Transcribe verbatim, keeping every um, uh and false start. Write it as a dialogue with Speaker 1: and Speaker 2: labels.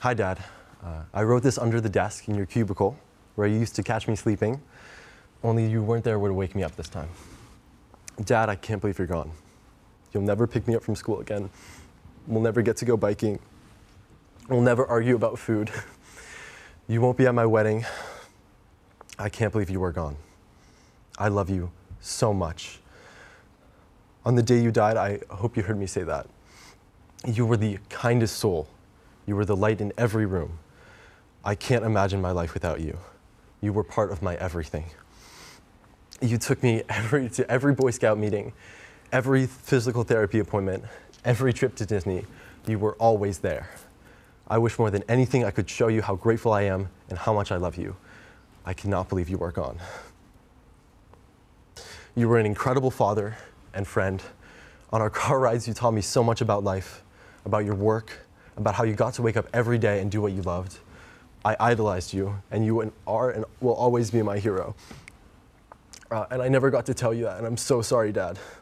Speaker 1: Hi, Dad. Uh, I wrote this under the desk in your cubicle, where you used to catch me sleeping, only you weren't there to wake me up this time. Dad, I can't believe you're gone. You'll never pick me up from school again. We'll never get to go biking. We'll never argue about food. You won't be at my wedding. I can't believe you are gone. I love you so much. On the day you died, I hope you heard me say that. You were the kindest soul. You were the light in every room. I can't imagine my life without you. You were part of my everything. You took me every, to every Boy Scout meeting, every physical therapy appointment, every trip to Disney. You were always there. I wish more than anything I could show you how grateful I am and how much I love you. I cannot believe you are gone. You were an incredible father and friend. On our car rides, you taught me so much about life, about your work, about how you got to wake up every day and do what you loved. I idolized you, and you are and will always be my hero. Uh, and I never got to tell you that, and I'm so sorry, Dad.